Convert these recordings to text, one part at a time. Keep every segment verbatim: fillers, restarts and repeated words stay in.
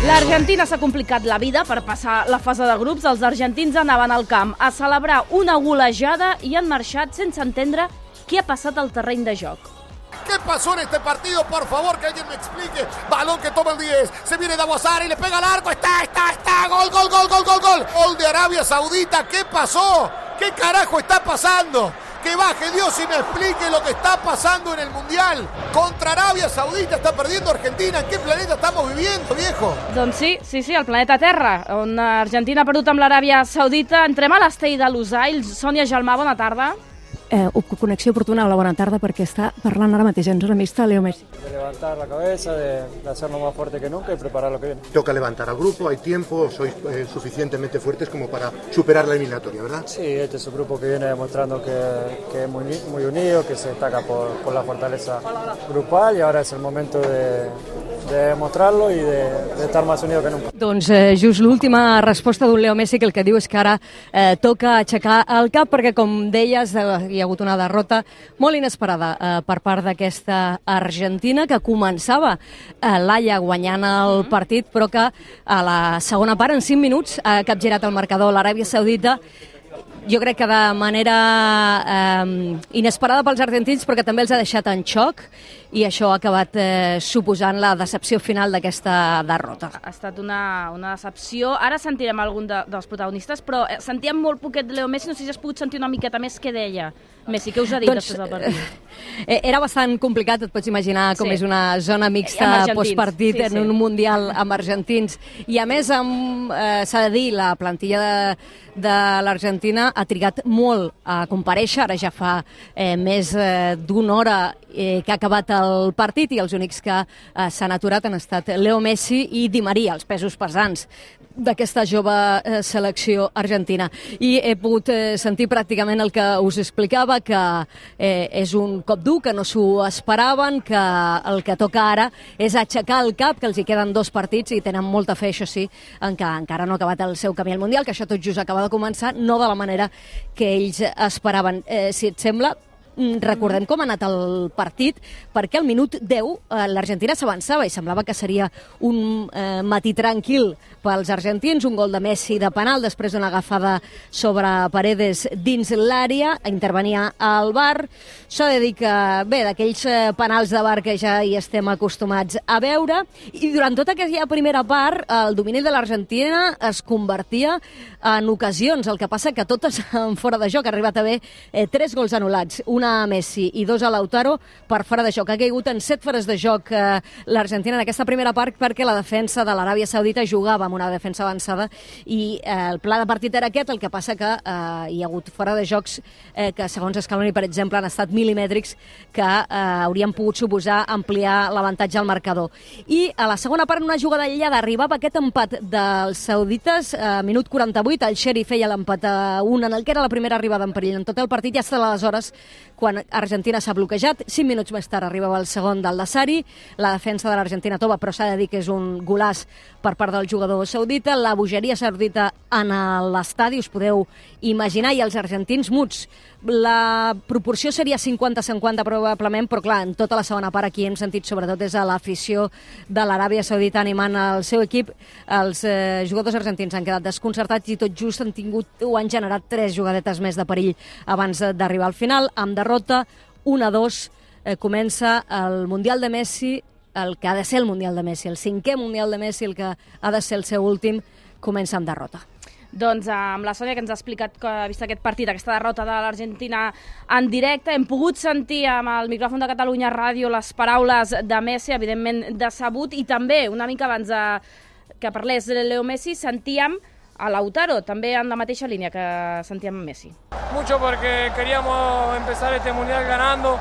L'Argentina s'ha complicat la vida per passar la fase de grups. Els argentins anaven al camp a celebrar una golejada i han marxat sense entendre què ha passat al terreny de joc. ¿Qué pasó en este partido? Por favor, que alguien me explique. Balón que toma el diez. Se viene de Aguasara y le pega al arco. Está, está, está. Gol, gol, gol, gol, gol, gol. Gol de Arabia Saudita. ¿Qué pasó? ¿Qué carajo está pasando? Que baje Dios y me explique lo que está pasando en el Mundial. Contra Arabia Saudita está perdiendo Argentina. ¿En qué planeta estamos viviendo, viejo? Doncs sí, sí, sí, el planeta Terra, on Argentina ha perdut amb l'Aràbia Saudita. Entrem a l'estell de Lusail. Sònia Gelmà, bona tarda. Eh, connexió oportuna, hola, bona tarda, perquè està parlant ara mateix en zona mixta Leo Messi. De levantar la cabeza, de, de hacernos más fuerte que nunca y preparar lo que viene. Toca levantar al grupo, hay tiempo, sois eh, suficientemente fuertes como para superar la eliminatoria, ¿verdad? Sí, este es un grupo que viene demostrando que, que es muy, muy unido, que se destaca por, por la fortaleza grupal y ahora es el momento de, de demostrarlo y de, de estar más unido que nunca. Doncs eh, just l'última resposta d'un Leo Messi, que el que diu és que ara eh, toca aixecar el cap, perquè com deies, eh, hi ha hagut una derrota molt inesperada eh, per part d'aquesta Argentina, que començava eh, l'Haia guanyant el partit, però que a la segona part, en cinc minuts, ha capgirat el marcador l'Aràbia Saudita. Jo crec que de manera eh, inesperada pels argentins, però que també els ha deixat en xoc, i això ha acabat eh, suposant la decepció final d'aquesta derrota. Ha estat una, una decepció. Ara sentirem algun de, dels protagonistes, però sentíem molt poquet de Leo Messi. No sé si has pogut sentir una miqueta més què deia Messi. Què us ha dit doncs, després del partit? Eh, era bastant complicat, et pots imaginar com sí. És una zona mixta postpartit sí, sí. en un Mundial amb argentins. I a més, amb, eh, s'ha de dir, la plantilla de, de l'Argentina ha trigat molt a comparèixer. Ara ja fa eh, més eh, d'una hora eh, que ha acabat el partit, i els únics que eh, s'han aturat han estat Leo Messi i Di Maria, els pesos pesants d'aquesta jove eh, selecció argentina. I he pogut eh, sentir pràcticament el que us explicava, que eh, és un cop dur, que no s'ho esperaven, que el que toca ara és aixecar el cap, que els hi queden dos partits i tenen molta fe, això sí, en que encara no ha acabat el seu camí al Mundial, que això tot just acaba de començar, no de la manera que ells esperaven. Eh, si et sembla, recordem com ha anat el partit, perquè al minut deu eh, l'Argentina s'avançava i semblava que seria un eh, matí tranquil pels argentins, un gol de Messi de penal després d'una agafada sobre Paredes dins l'àrea, intervenia al V A R. S'ha de dir que, bé, d'aquells eh, penals de V A R que ja hi estem acostumats a veure, i durant tota aquella primera part el domini de l'Argentina es convertia en ocasions, el que passa que totes en fora de joc. Ha arribat a haver eh, tres gols anul·lats, una a Messi i dos a Lautaro per fora de joc. Ha caigut en set fores de joc eh, l'Argentina en aquesta primera part, perquè la defensa de l'Aràbia Saudita jugava amb una defensa avançada i eh, el pla de partit era aquest. El que passa que eh, hi ha hagut fora de jocs eh, que, segons Scaloni, per exemple, han estat milimètrics, que eh, haurien pogut suposar ampliar l'avantatge al marcador. I a la segona part, una jugada aïllada, arribava aquest empat dels saudites, eh, minut quaranta-vuit, el Sheri feia l'empat a un en el que era la primera arribada en perill en tot el partit, i hasta aleshores, quan Argentina s'ha bloquejat. Cinc minuts més tard arribava el segon del Dasari, la defensa de l'Argentina tova, però s'ha de dir que és un golaç per part del jugador saudita. La bogeria saudita en l'estadi, us podeu imaginar, i els argentins muts. La proporció seria cinquanta cinquanta probablement, però clar, en tota la segona part aquí hem sentit sobretot és a l'afició de l'Aràbia Saudita animant el seu equip. Els eh, jugadors argentins han quedat desconcertats i tot just han tingut o han generat tres jugadetes més de perill abans d'arribar al final. Amb derrota un a dos eh, comença el Mundial de Messi, el que ha de ser el Mundial de Messi, el cinquè Mundial de Messi, el que ha de ser el seu últim, comença amb derrota. Doncs amb la Sònia, que ens ha explicat que ha vist aquest partit, aquesta derrota de l'Argentina en directe, hem pogut sentir amb el micròfon de Catalunya Ràdio les paraules de Messi, evidentment decebut, i també, una mica abans de que parlés Leo Messi, sentíem a Lautaro, també en la mateixa línia que sentíem Messi. Mucho porque queríamos empezar este mundial ganando,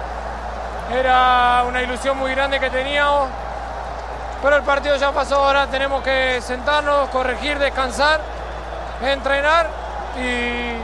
era una ilusión muy grande que teníamos, pero el partido ya pasó, ahora tenemos que sentarnos, corregir, descansar, entrenar y,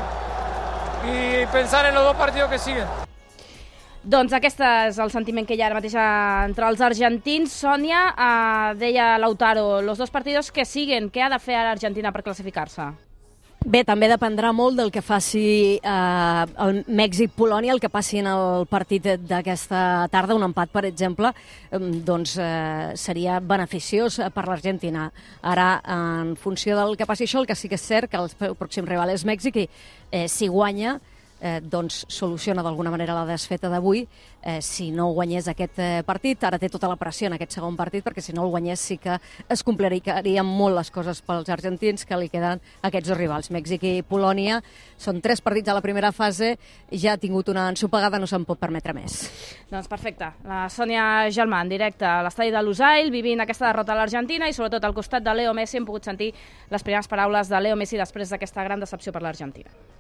y pensar en los dos partidos que siguen. Doncs aquest és el sentiment que hi ha ara mateix entre els argentins. Sònia, eh, deia Lautaro, los dos partidos que siguen, què ha de fer ara Argentina per classificar-se? Bé, també dependrà molt del que faci eh, el Mèxic-Polònia, el que passi en el partit d'aquesta tarda. Un empat, per exemple, doncs eh, seria beneficiós per l'Argentina. Ara, en funció del que passi això, el que sí que és cert que el pròxim rival és Mèxic i eh, si guanya, eh, doncs soluciona d'alguna manera la desfeta d'avui. Eh, si no guanyés aquest eh, partit, ara té tota la pressió en aquest segon partit, perquè si no el guanyés sí que es complicarien molt les coses pels argentins, que li queden aquests dos rivals, Mèxic i Polònia. Són tres partits a la primera fase, ja ha tingut una ensopegada, no se'n pot permetre més. Doncs perfecte. La Sònia Gelmà, en directe a l'estadi de Lusail, vivint aquesta derrota a l'Argentina i sobretot al costat de Leo Messi hem pogut sentir les primeres paraules de Leo Messi després d'aquesta gran decepció per l'Argentina.